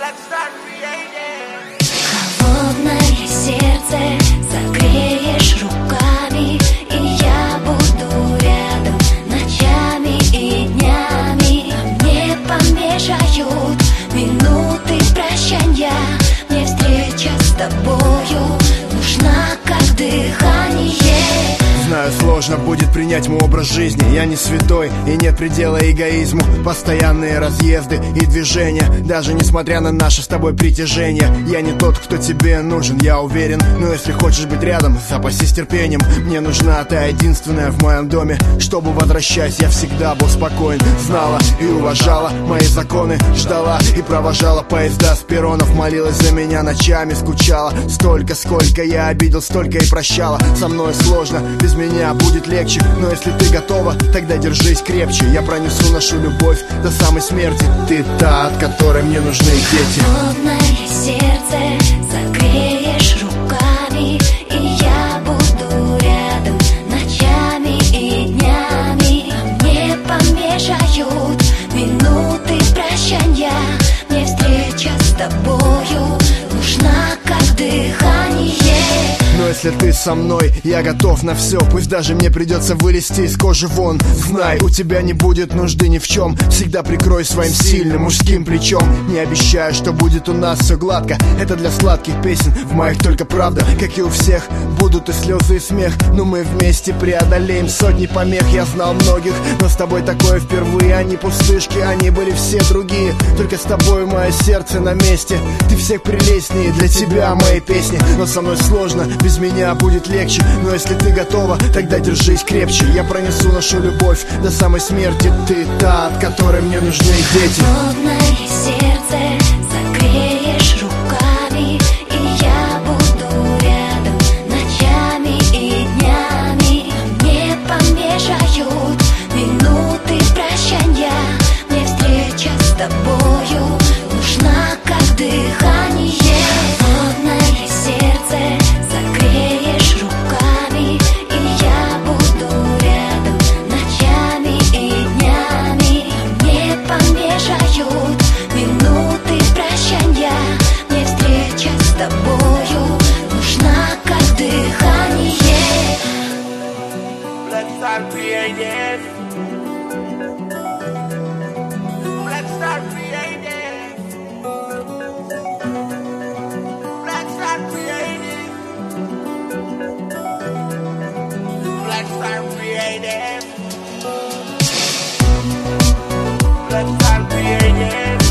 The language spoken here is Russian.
Холодное сердце согреешь руками, и я буду рядом ночами и днями. Мне помешают минуты прощания, мне встреча с тобою нужна как дыхание. Знаю, сложно будет принять мой образ жизни. Я не святой и нет предела эгоизму. Постоянные разъезды и движения, даже несмотря на наше с тобой притяжение. Я не тот, кто тебе нужен, я уверен. Но если хочешь быть рядом, запасись терпением. Мне нужна та единственная в моем доме, чтобы, возвращаясь, я всегда был спокоен. Знала и уважала мои законы, ждала и провожала поезда с перронов. Молилась за меня ночами, скучала. Столько, сколько я обидел, столько и прощала. Со мной сложно, без меня будет легче. Но если ты готова, тогда держись крепче. Я пронесу нашу любовь до самой смерти. Ты та, от которой мне нужны дети. Холодное сердце согреешь руками, и я буду рядом ночами и днями. Мне помешают минуты прощания, мне встреча с тобою нужна как дыхание. Но если ты со мной, я готов на все. Пусть даже мне придется вылезти из кожи вон. Знай, у тебя не будет нужды ни в чем. Всегда прикрой своим сильным мужским плечом. Не обещаю, что будет у нас все гладко. Это для сладких песен, в моих только правда. Как и у всех, будут и слезы, и смех. Но мы вместе преодолеем сотни помех. Я знал многих, но с тобой такое впервые. Они пустышки, они были все другие. Только с тобой мое сердце на месте. Ты всех прелестнее, для тебя мои песни. Но со мной сложно, без меня будет легче. Но если ты готова, тогда держись крепче. Я пронесу нашу любовь до самой смерти. Ты та, от которой мне нужны дети. Холодное сердце согреешь руками, и я буду рядом ночами и днями. Мне помешают минуты прощания, мне встреча с тобою нужна как дыхание. Холодное сердце согреешь руками, и я буду рядом ночами и днями. Мне помешают минуты прощания, мне встреча с тобою нужна как дыхание. Let's start creating. Let's start creating. Let's start creating. Let's start creating. Let's start creating.